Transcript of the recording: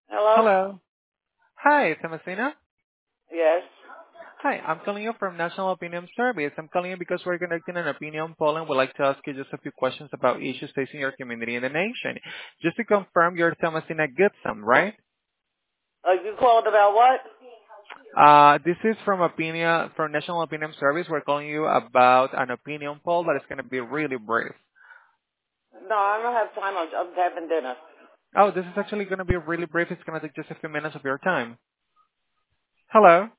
Hello? Hello. Hi, Thomasina. Yes. Hi, I'm calling you from National Opinion Service. I'm calling you because we're conducting an opinion poll and would like to ask you just a few questions about issues facing your community and the nation. Just to confirm, you're Thomasina Goodson, right? You called about what? This is from National Opinion Service. We're calling you about an opinion poll that is going to be really brief. No, I don't have time. I'm having dinner. Oh, this is actually going to be really brief. It's going to take just a few minutes of your time. Hello.